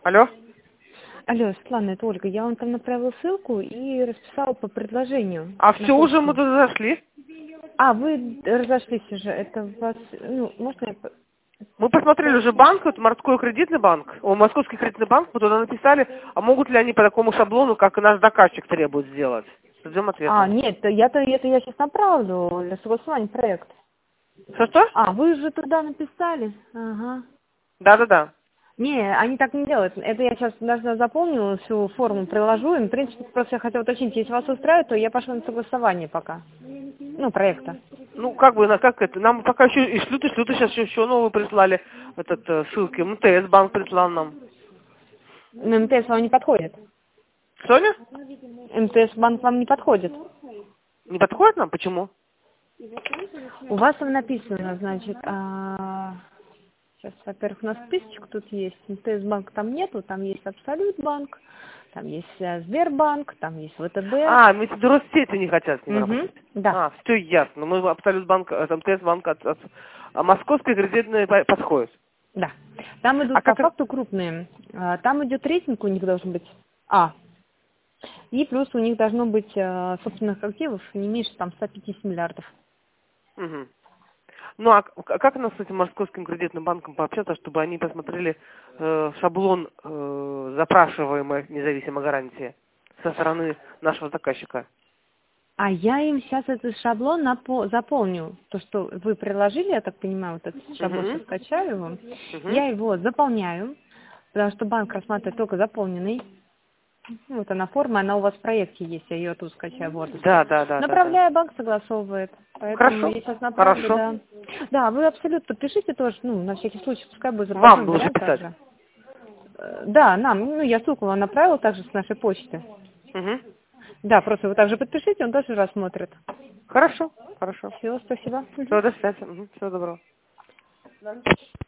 Алло? Алло, Светлана, это Ольга. Я вам там направила ссылку и расписала по предложению. А на все уже мы почту. туда зашли. А, вы разошлись уже. Это у вас... Ну, можно я... Мы посмотрели уже банк, это морской кредитный банк, московский кредитный банк, мы туда написали, а могут ли они по такому шаблону, как и наш заказчик требует сделать. Ждем ответа. А, нет, это я сейчас направлю для согласования проект. Что-что? А, вы же туда написали? Ага. Да-да-да. Не, они так не делают. Это я сейчас даже заполнила, всю форму приложу. И, в принципе, просто я хотела уточнить, если вас устраивает, то я пошла на согласование пока. Ну, проекта. Ну, как бы, как это, нам пока еще и шлют, сейчас еще новые прислали, ссылки, МТС банк прислал нам. Но МТС вам не подходит. Соня? МТС банк вам не подходит. Не подходит нам? Почему? У вас там написано, значит, сейчас, во-первых, у нас списочек тут есть. МТС банк там нету, там есть Абсолют банк, там есть Сбербанк, там есть ВТБ. А, мы Россети не хотят с ними Угу, работать. да. А, все ясно. Мы Абсолют банк, МТС банк, а московский кредитный подходит. Да. Там А идут по как... факту крупные. Там идет рейтинг у них должен быть А. И плюс у них должно быть собственных активов не меньше там 150 миллиардов. Угу. Ну, а как нам с этим московским кредитным банком пообщаться, чтобы они посмотрели шаблон запрашиваемой независимой гарантии со стороны нашего заказчика? А я им сейчас этот шаблон заполню. То, что вы приложили, я так понимаю, вот этот шаблон, сейчас скачаю его. Я его заполняю, потому что банк рассматривает только заполненный. Ну, вот она форма, она у вас в проекте есть, я ее тут скачаю в Word. Да. Направляю, банк согласовывает. Поэтому Хорошо, я сейчас направлю, хорошо. да. Да, вы абсолютно подпишите тоже, ну, на всякий случай, пускай будет Вам запасной лучше вариант писать. также. Да, нам, ну, я ссылку вам направила также с нашей почты. Угу. Да, просто вы также подпишите, он тоже рассмотрит. Хорошо, хорошо. Все, спасибо. Все, до связи. Всего доброго.